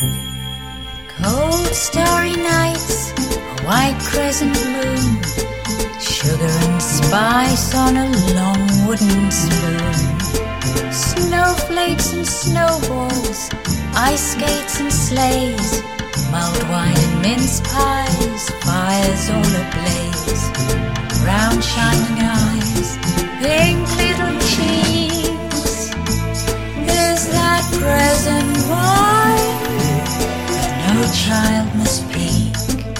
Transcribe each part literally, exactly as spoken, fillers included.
Cold starry nights, a white crescent moon, sugar and spice on a long wooden spoon, snowflakes and snowballs, ice skates and sleighs, mulled wine and mince pies, fires all ablaze, round shining eyes, pink little cheeks. There's that present wine that no child must peek.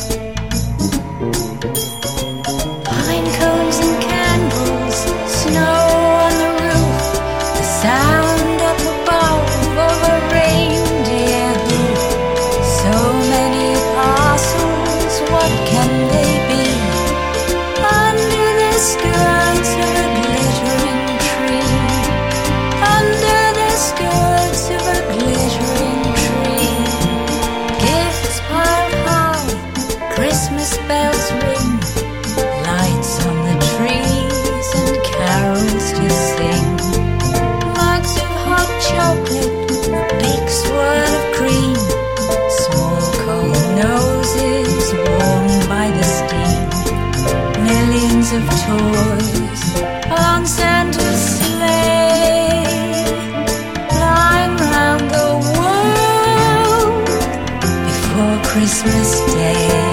Pine cones and candles, snow on the roof, the sound up above of a reindeer hoof. So many parcels, what can they be? Under the skirts of a glittering tree, under the skirts of a glittering tree. Gifts piled high, Christmas bells ring, lights on the trees and carols to sing. Mugs of hot chocolate, a big swirl of cream, small cold noses warmed by the steam. Millions of toys on Santa's sleigh, flying round the world before Christmas Day.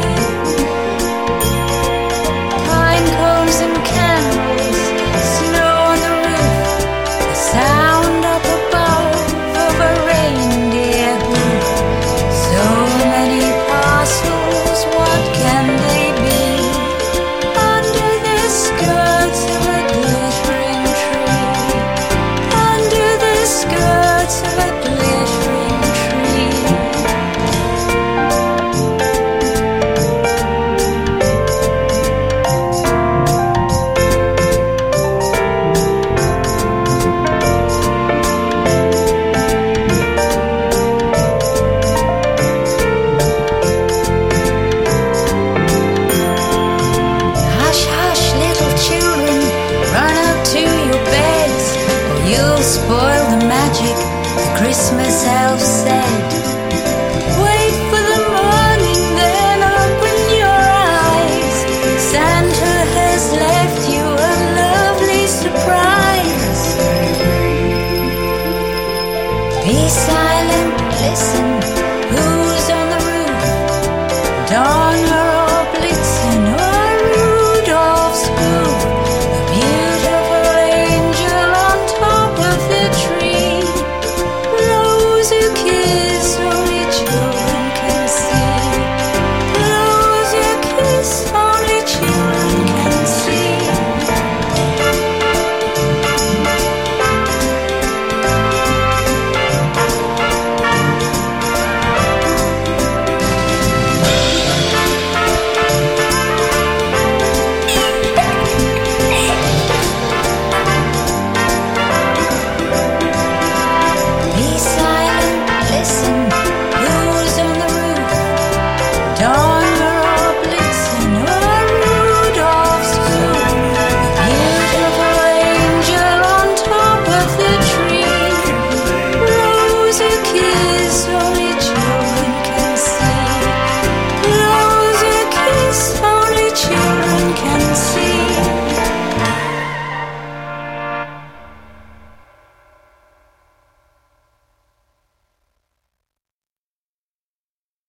Pine cones and candles, snow on the roof, the sound up above of a reindeer hoof. So many parcels, what can they be? Under the skirts of a glittering tree, under the skirts of a glittering tree. Hush, hush, little children, run up to your beds, or you'll spoil the magic the Christmas elves